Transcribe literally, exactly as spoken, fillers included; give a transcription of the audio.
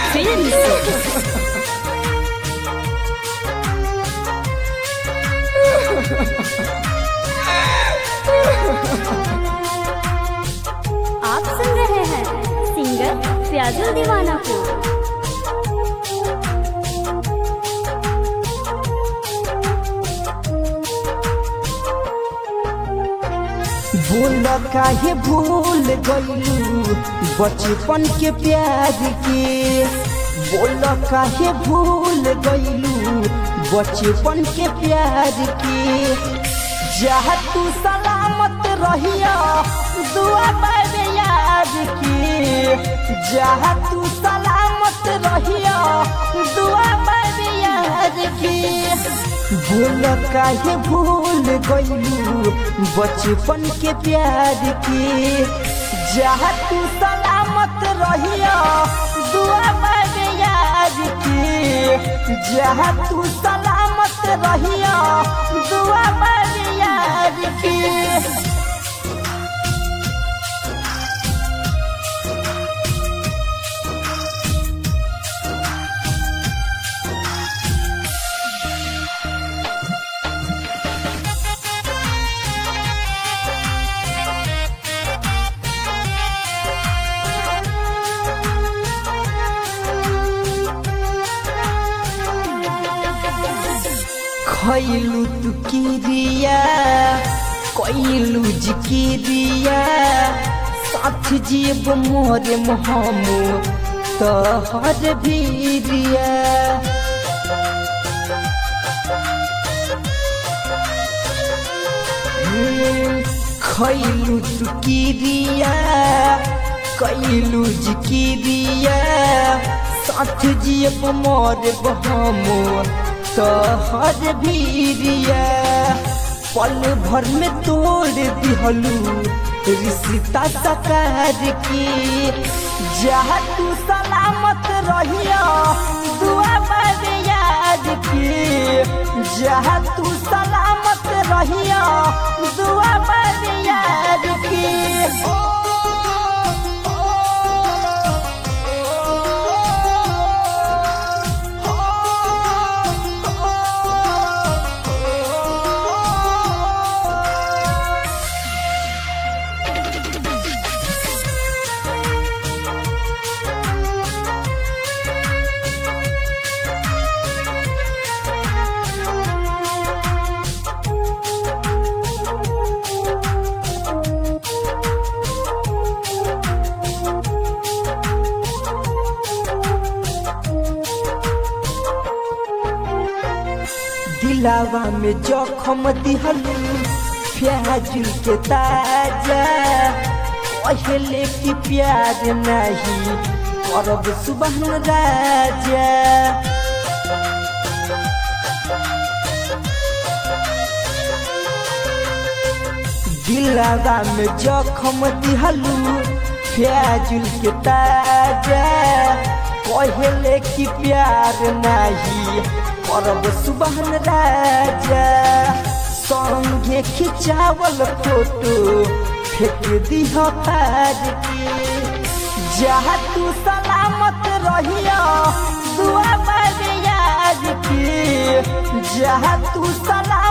Films. आप सुन रहे हैं सिंगर फ्याजुल दीवाना को। बोल काहे भूल गइलू बचपन के प्यार के। बोल काहे भूल गइलू बचपन के प्यार के। जहाँ तू सलामत रहिया दुआ बाबे याद के। जहाँ तू सलामत रहिया दुआ बाबे याद के। भूल काहे भूल गइलू बचपन के प्यार के। जहाँ तू सलामत रहिया दुआ बाबे याद के। जहाँ तू सलामत रहिया दुआ बाबे याद के। खैलू तू किरिया कैलू जिकिरिया साथ जीव मोरे मोहमो तोहर भीरिया। खैलू तू किरिया कैलू जिकिरिया साथ जीव मोरे मोहमो तोहर भीरिया। पल भर में तोड़ दिहलू रिश्ता सकार की। जहाँ तू सलामत रहिया दुआ बाबे याद की। जहाँ तू सलामत रहिया दुआ बाबे याद की। दिलावा में जखम दिहलू फ्याजुल के ताजा। पहले की प्यार नहीं करब सुबह राजा। दिलावा में जखम दिहलू फ्याजुल के ताजा। पहले की प्यार नहीं करब सुबह राजा। संगे खिंचावल फोटो फेंक दिह पार के। जहाँ तू सलामत रहिया दुआ बाबे याद के। जहाँ तू सलामत